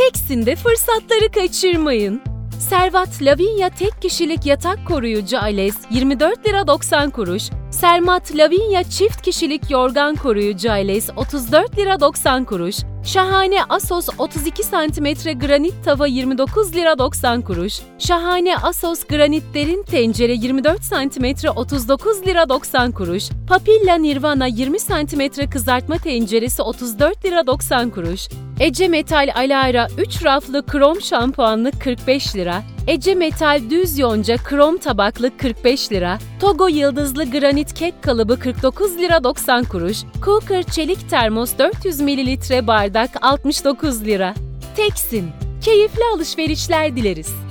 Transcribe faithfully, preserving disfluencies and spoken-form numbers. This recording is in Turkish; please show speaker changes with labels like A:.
A: Teksin'de fırsatları kaçırmayın. Servat Lavinia tek kişilik yatak koruyucu Ales yirmi dört lira doksan kuruş, Sermat Lavinia çift kişilik yorgan koruyucu Ales otuz dört lira doksan kuruş, Şahane Asos otuz iki santimetre granit tava yirmi dokuz lira doksan kuruş, Şahane Asos granit derin tencere yirmi dört santimetre otuz dokuz lira doksan kuruş, Papilla Nirvana yirmi santimetre kızartma tenceresi otuz dört lira doksan kuruş, Ece Metal Alara üç raflı krom şampuanlık kırk beş lira, Ece Metal düz yonca krom tabaklık kırk beş lira, Togo yıldızlı granit kek kalıbı kırk dokuz lira doksan kuruş, Cooker çelik termos dört yüz mililitre bardak altmış dokuz lira. Teksin, keyifli alışverişler dileriz.